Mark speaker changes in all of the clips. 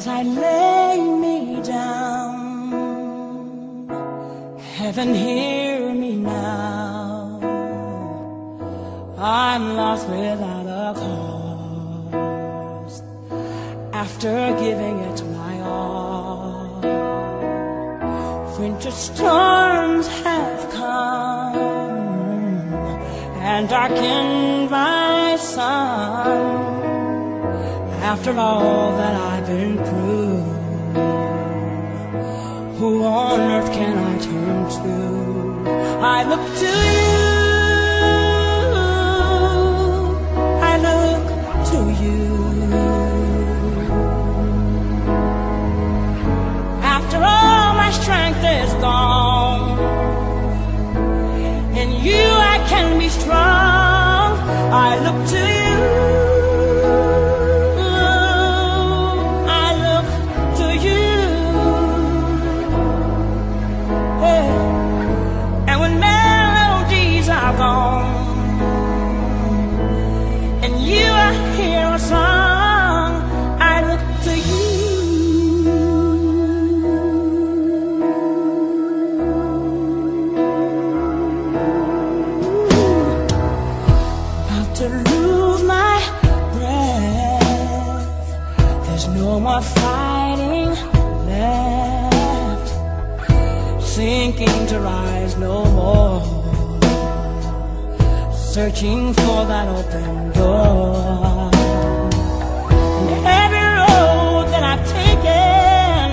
Speaker 1: as I lay me down. Heaven, hear me now. I'm lost without a cause, after giving it my all. Winter storms have come and darkened my sun. After all that I've been through, who on earth can I turn to? I look to you, I look to you. After all my strength is gone, in you I can be strong. I look to you, and you I hear a song. I look to you. About to lose my breath, there's no more fighting left, sinking to rise no more, searching for that open door. And every road that I've taken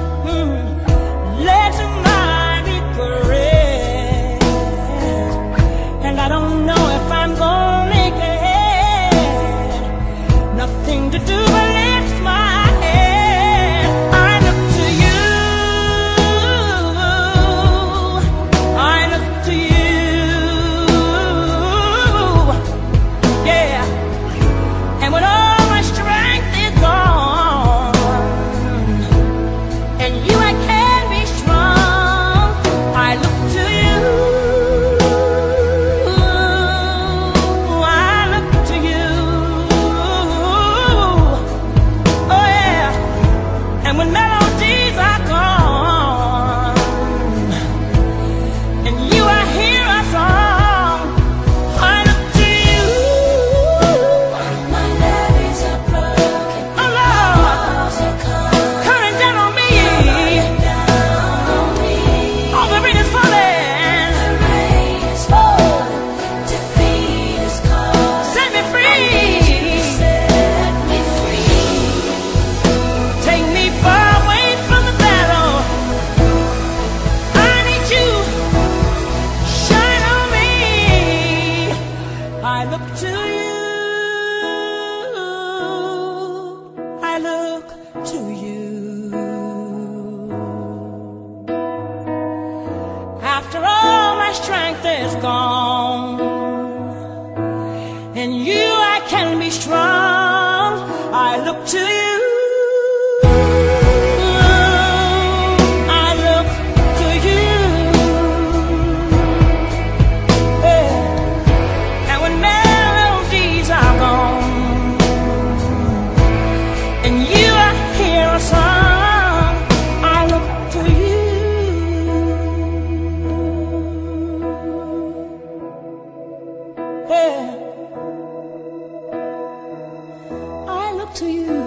Speaker 1: led to my regret, and I don't know if I'm gonna make it. Nothing to do but lift my head. I look to you, I look to you. I look to you, I look to you. After all my strength is gone, in you I can be strong. I look to you. I look to you.